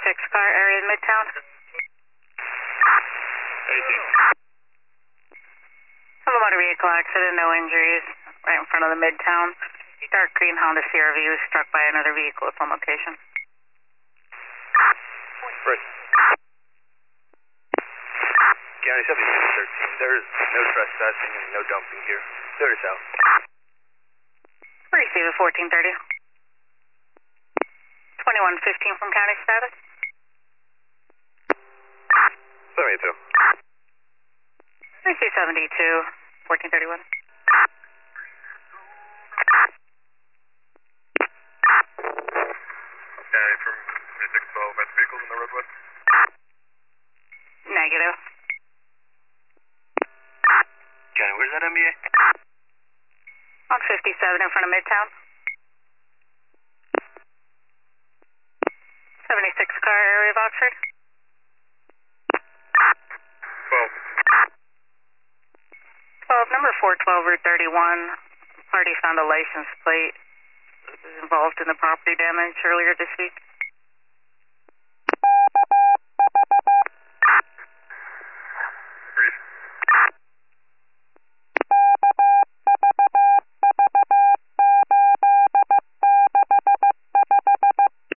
car area in Midtown. 18. Have a motor vehicle accident, no injuries, right in front of the Midtown. Dark green Honda CRV was struck by another vehicle at some location. Right. County 7613. There is no trespassing and no dumping here. Clear to south. Receive it 1430. 2115 from county status. Clear me too. Receive 72, 1431. Okay, from 2612, that's vehicles in the roadway? Negative. County, where's that MBA? On 57 in front of Midtown. 76 car area of Oxford. 12, number 412, Route 31. Party found a license plate. Was involved in the property damage earlier this week.